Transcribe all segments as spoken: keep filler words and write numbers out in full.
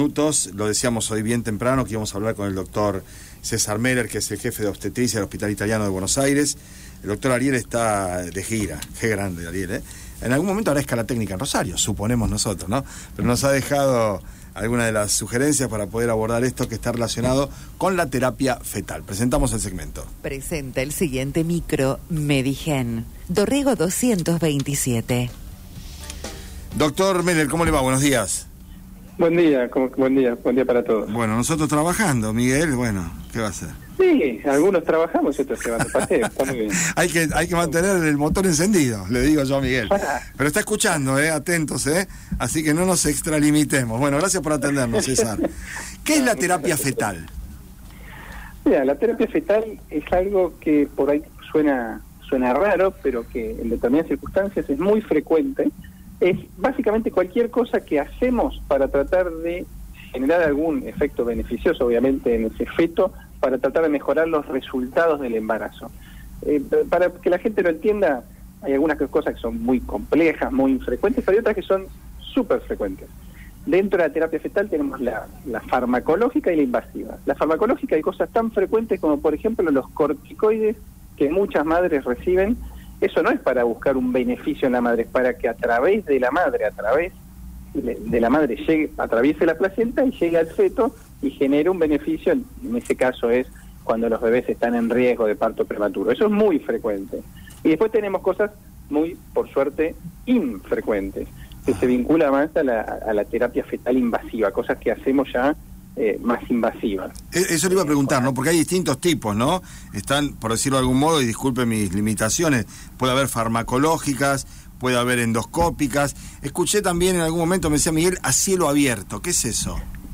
minutos. Lo decíamos hoy bien temprano que íbamos a hablar con el doctor César Meller, que es el jefe de obstetricia del Hospital Italiano de Buenos Aires. El doctor Ariel está de gira. Qué grande, Ariel, ¿eh? En algún momento hará escala técnica en Rosario, suponemos nosotros, ¿no? Pero nos ha dejado algunas de las sugerencias para poder abordar esto que está relacionado con la terapia fetal. Presentamos el segmento. Presenta el siguiente micro Medigen, Dorrego doscientos veintisiete. Doctor Meller, ¿cómo le va? Buenos días. Buen día, ¿cómo, buen día, buen día para todos. Bueno, nosotros trabajando, Miguel, bueno, ¿qué va a hacer? Sí, algunos trabajamos y otros se van de paseo, está muy bien. hay que hay que mantener el motor encendido, le digo yo a Miguel. Pero está escuchando, eh, atentos, eh, así que no nos extralimitemos. Bueno, gracias por atendernos, César. ¿Qué es la terapia fetal? Mira, la terapia fetal es algo que por ahí suena suena raro, pero que en determinadas circunstancias es muy frecuente. Es básicamente cualquier cosa que hacemos para tratar de generar algún efecto beneficioso, obviamente, en ese feto, para tratar de mejorar los resultados del embarazo. Eh, para que la gente lo entienda, hay algunas cosas que son muy complejas, muy infrecuentes, pero hay otras que son súper frecuentes. Dentro de la terapia fetal tenemos la, la farmacológica y la invasiva. La farmacológica hay cosas tan frecuentes como, por ejemplo, los corticoides que muchas madres reciben. Eso no es para buscar un beneficio en la madre, es para que a través de la madre, a través de la madre, llegue, atraviese la placenta y llegue al feto y genere un beneficio. En ese caso es cuando los bebés están en riesgo de parto prematuro. Eso es muy frecuente. Y después tenemos cosas muy, por suerte, infrecuentes, que se vincula más a la, a la terapia fetal invasiva, cosas que hacemos ya Eh, más invasivas. Eso le iba a preguntar, ¿no? Porque hay distintos tipos, ¿no? Están, por decirlo de algún modo, y disculpen mis limitaciones, puede haber farmacológicas, puede haber endoscópicas. Escuché también en algún momento, me decía Miguel, a cielo abierto. ¿Qué es eso?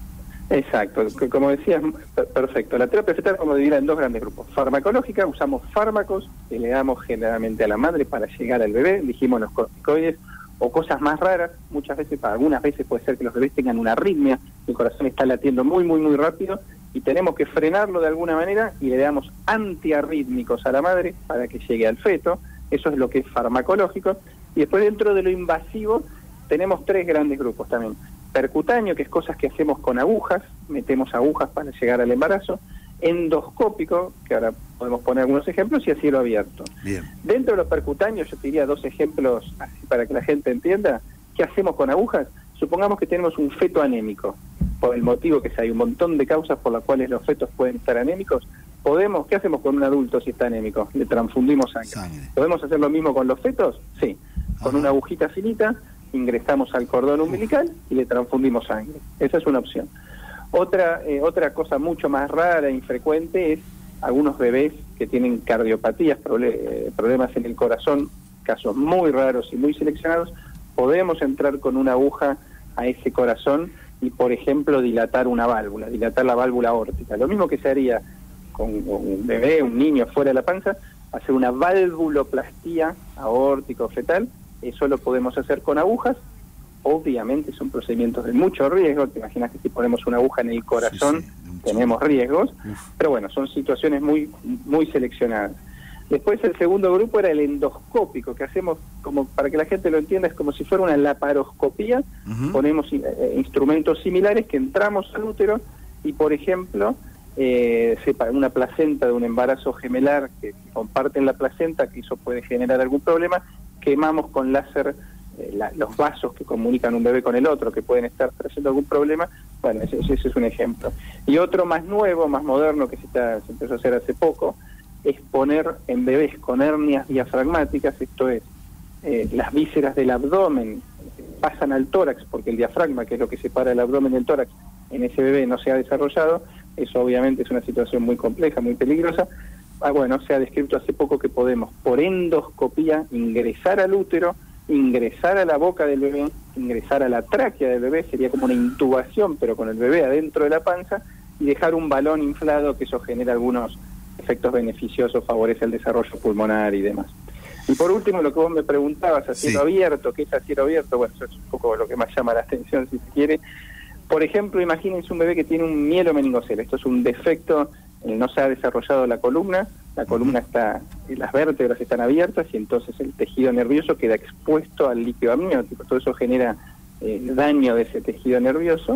Exacto, como decías, perfecto. La terapia fetal como dividida en dos grandes grupos. Farmacológica, usamos fármacos que le damos generalmente a la madre para llegar al bebé, dijimos los corticoides, o cosas más raras, muchas veces, para algunas veces puede ser que los bebés tengan una arritmia, el corazón está latiendo muy, muy, muy rápido, y tenemos que frenarlo de alguna manera, y le damos antiarrítmicos a la madre para que llegue al feto. Eso es lo que es farmacológico. Y después, dentro de lo invasivo, tenemos tres grandes grupos también. Percutáneo, que es cosas que hacemos con agujas, metemos agujas para llegar al embarazo. Endoscópico, que ahora podemos poner algunos ejemplos, y a cielo abierto. Bien. Dentro de los percutáneos, yo te diría dos ejemplos así para que la gente entienda qué hacemos con agujas. Supongamos que tenemos un feto anémico, por el motivo que hay un montón de causas por las cuales los fetos pueden estar anémicos. Podemos, ¿qué hacemos con un adulto si está anémico? Le transfundimos sangre. sangre. ¿Podemos hacer lo mismo con los fetos? Sí. Con Ajá. una agujita finita, ingresamos al cordón umbilical y le transfundimos sangre. Esa es una opción. Otra eh, otra cosa mucho más rara e infrecuente es algunos bebés que tienen cardiopatías, proble- eh, problemas en el corazón, casos muy raros y muy seleccionados. Podemos entrar con una aguja a ese corazón y, por ejemplo, dilatar una válvula, dilatar la válvula aórtica. Lo mismo que se haría con un bebé, un niño fuera de la panza, hacer una valvuloplastía aórtica o fetal. Eso lo podemos hacer con agujas. Obviamente son procedimientos de mucho riesgo. Te imaginas que si ponemos una aguja en el corazón, sí, sí, tenemos riesgos, Uf. pero bueno, son situaciones muy muy seleccionadas. Después el segundo grupo era el endoscópico, que hacemos, como para que la gente lo entienda, es como si fuera una laparoscopía. Uh-huh. Ponemos eh, instrumentos similares que entramos al útero y, por ejemplo, eh, sepa, una placenta de un embarazo gemelar que comparten la placenta, que eso puede generar algún problema, quemamos con láser Eh, la, los vasos que comunican un bebé con el otro, que pueden estar trayendo algún problema. Bueno, ese, ese es un ejemplo. Y otro más nuevo, más moderno, que se, está, se empezó a hacer hace poco, es poner en bebés con hernias diafragmáticas, esto es, eh, las vísceras del abdomen pasan al tórax, porque el diafragma, que es lo que separa el abdomen del tórax, en ese bebé no se ha desarrollado. Eso obviamente es una situación muy compleja, muy peligrosa. Ah, bueno, se ha descrito hace poco que podemos, por endoscopía, ingresar al útero, ingresar a la boca del bebé, ingresar a la tráquea del bebé, sería como una intubación, pero con el bebé adentro de la panza, y dejar un balón inflado, que eso genera algunos efectos beneficiosos, favorece el desarrollo pulmonar y demás. Y por último, lo que vos me preguntabas, a cielo sí. abierto, ¿qué es a cielo abierto? Bueno, eso es un poco lo que más llama la atención, si se quiere. Por ejemplo, imagínense un bebé que tiene un mielomeningocele. Esto es un defecto, eh, no se ha desarrollado la columna, la columna está, las vértebras están abiertas y entonces el tejido nervioso queda expuesto al líquido amniótico. Todo eso genera eh, daño de ese tejido nervioso.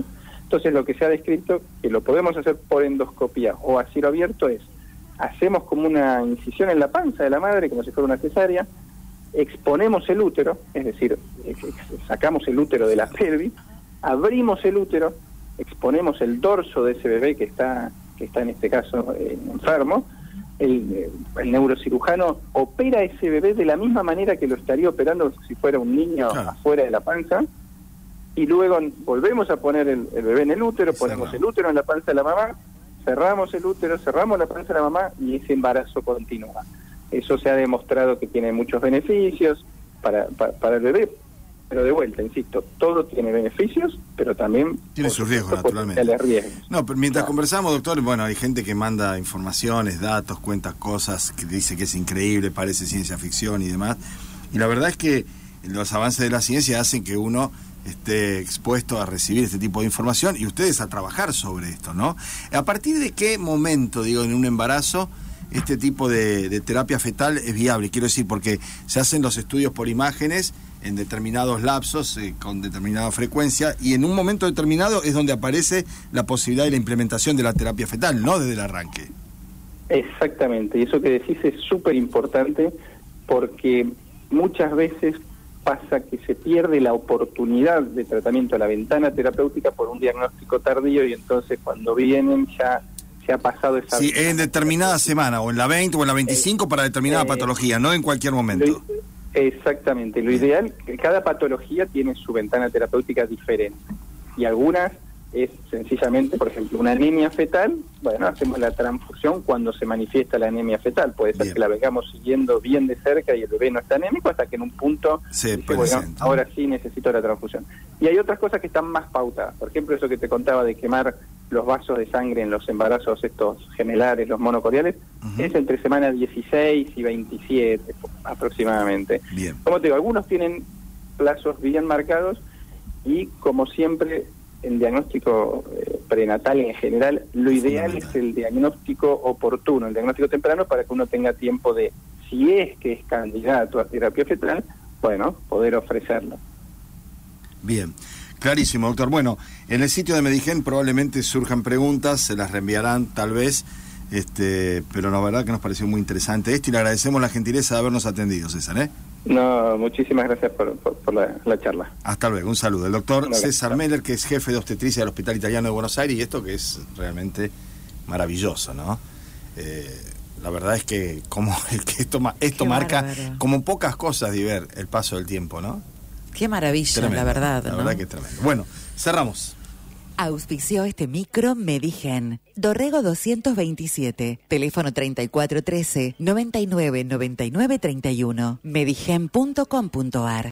Entonces lo que se ha descrito, que lo podemos hacer por endoscopía o a cielo abierto, es, hacemos como una incisión en la panza de la madre, como si fuera una cesárea, exponemos el útero, es decir, sacamos el útero de la pelvis, abrimos el útero, exponemos el dorso de ese bebé que está, que está en este caso eh, enfermo, el, el neurocirujano opera a ese bebé de la misma manera que lo estaría operando si fuera un niño claro. afuera de la panza, y luego volvemos a poner el, el bebé en el útero, ponemos el útero en la panza de la mamá, cerramos el útero, cerramos la panza de la mamá y ese embarazo continúa. Eso se ha demostrado que tiene muchos beneficios para, para, para el bebé, pero de vuelta, insisto, todo tiene beneficios, pero también tiene sus riesgos, naturalmente. Riesgos. No, pero mientras no. conversamos, doctor, bueno, hay gente que manda informaciones, datos, cuenta cosas, que dice que es increíble, parece ciencia ficción y demás, y la verdad es que los avances de la ciencia hacen que uno esté expuesto a recibir este tipo de información y ustedes a trabajar sobre esto, ¿no? ¿A partir de qué momento, digo, en un embarazo, este tipo de, de terapia fetal es viable? Quiero decir, porque se hacen los estudios por imágenes en determinados lapsos, eh, con determinada frecuencia, y en un momento determinado es donde aparece la posibilidad de la implementación de la terapia fetal, no desde el arranque. Exactamente, y eso que decís es súper importante, porque muchas veces pasa que se pierde la oportunidad de tratamiento a la ventana terapéutica por un diagnóstico tardío, y entonces cuando vienen ya se ha pasado esa... Sí, en determinada semana, o en la veinte o en la veinticinco eh, para determinada eh, patología, no en cualquier momento. Lo, exactamente, lo ideal, que cada patología tiene su ventana terapéutica diferente, y algunas es sencillamente, por ejemplo, una anemia fetal, bueno, hacemos la transfusión cuando se manifiesta la anemia fetal, puede ser bien. Que la vengamos siguiendo bien de cerca y el bebé no está anémico hasta que en un punto se dice, bueno, ahora sí necesito la transfusión. Y hay otras cosas que están más pautadas, por ejemplo, eso que te contaba de quemar los vasos de sangre en los embarazos estos gemelares, los monocoriales, uh-huh. es entre semana dieciséis y veintisiete aproximadamente. Bien. Como te digo, algunos tienen plazos bien marcados y, como siempre, el diagnóstico eh, prenatal en general, lo ideal es el diagnóstico oportuno, el diagnóstico temprano, para que uno tenga tiempo de, si es que es candidato a terapia fetal, bueno, poder ofrecerlo. Bien, clarísimo, doctor. Bueno, en el sitio de Medigen probablemente surjan preguntas, se las reenviarán tal vez, este, pero la verdad que nos pareció muy interesante esto y le agradecemos la gentileza de habernos atendido, César, ¿eh? No, muchísimas gracias por, por, por la, la charla. Hasta luego, un saludo. El doctor César Meller, que es jefe de obstetricia del Hospital Italiano de Buenos Aires, y esto que es realmente maravilloso, ¿no? Eh, la verdad es que como el que esto, esto marca, bárbaro. Como pocas cosas, Diver, el paso del tiempo, ¿no? Qué maravilla, tremendo, la verdad, La ¿no? verdad que es tremendo. Bueno, cerramos. Auspició este micro Medigen. Dorrego doscientos veintisiete. Teléfono treinta y cuatro trece, noventa y nueve, noventa y nueve treinta y uno. medigen punto com punto ar.